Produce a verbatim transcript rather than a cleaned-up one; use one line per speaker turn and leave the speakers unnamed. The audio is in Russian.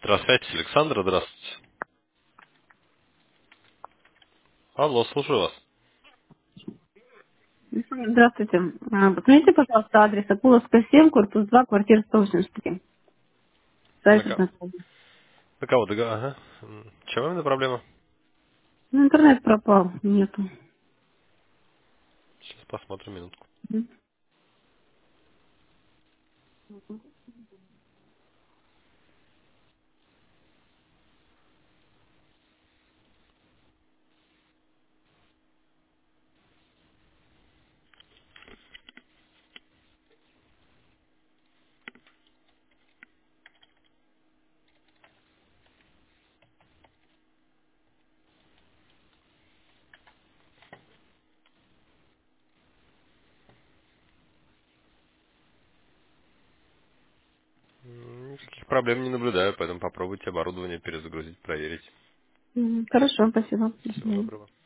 Здравствуйте, Александра, здравствуйте. Алло, слушаю вас.
Здравствуйте. А, Посмотрите, пожалуйста, адрес Акуловская семь, корпус два, квартира сто восемьдесят три.
На,
Сайт
ко-
знакомый.
на кого дога- Ага. М, Чем именно проблема?
Ну, интернет пропал, нету.
Сейчас посмотрим минутку.
Мгм.
М, Никаких проблем не наблюдаю, поэтому попробуйте оборудование перезагрузить, проверить.
Мгм. Хорошо, спасибо. До
Всего
свидания.
доброго.